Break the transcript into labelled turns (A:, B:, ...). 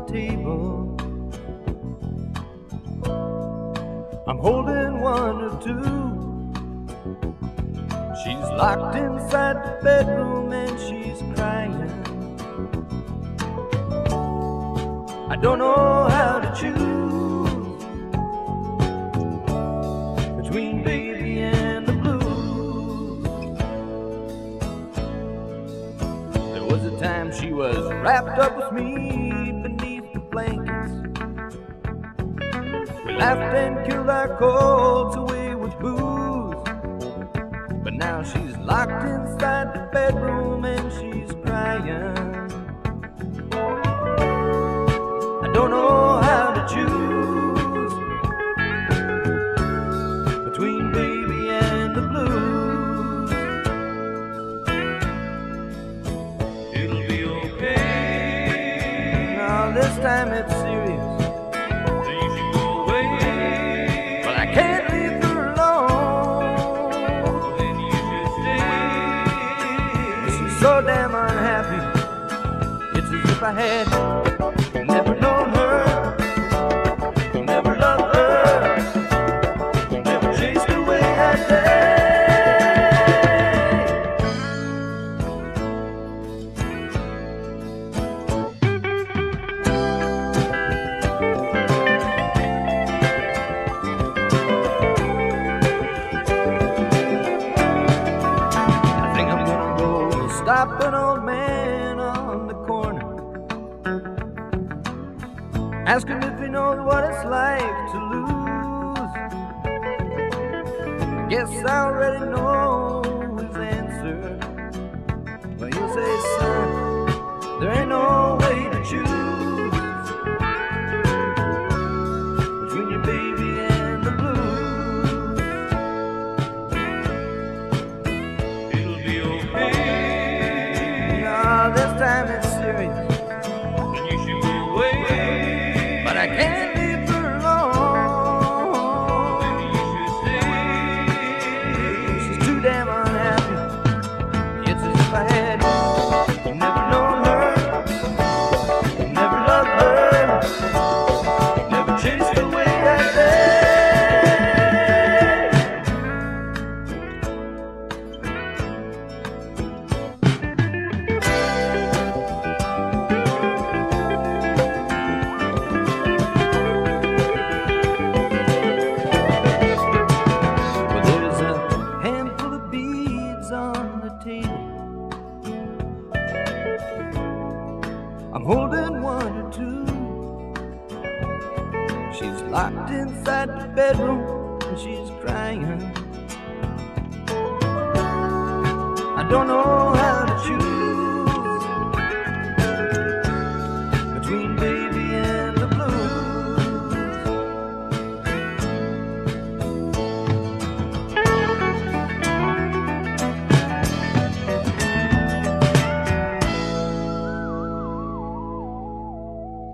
A: table. I'm holding one or two. She's locked inside the bedroom and she's crying. I don't know how to choose between baby and the blues. There was a time she was wrapped up with me beneath the blankets. We laughed and killed our colds away with booze. But now she's locked inside the bedroom and she's crying. I don't know how to choose between baby and the blues. It'll be okay. Now this time it's serious. You should go away. But I can't leave her alone. Then you should stay. She's so damn unhappy. It's as if I had never known her, never loved her, never chased away that day. I think I'm gonna go stop an old man on the corner, ask him if he knows what it's like to lose. I guess I already know his answer. But he'll say, son, there ain't no way to choose between your baby and the blues. It'll be okay. Nah, this time it's serious. Then you should go away. But I can't leave her alone. Maybe you should stay. She's too damn unhappy. It's as if I had never known her, never loved her, never chased away that day. Well, there's a handful of beads on the table. I'm holding one or two. She's locked inside the bedroom and she's crying. I don't know how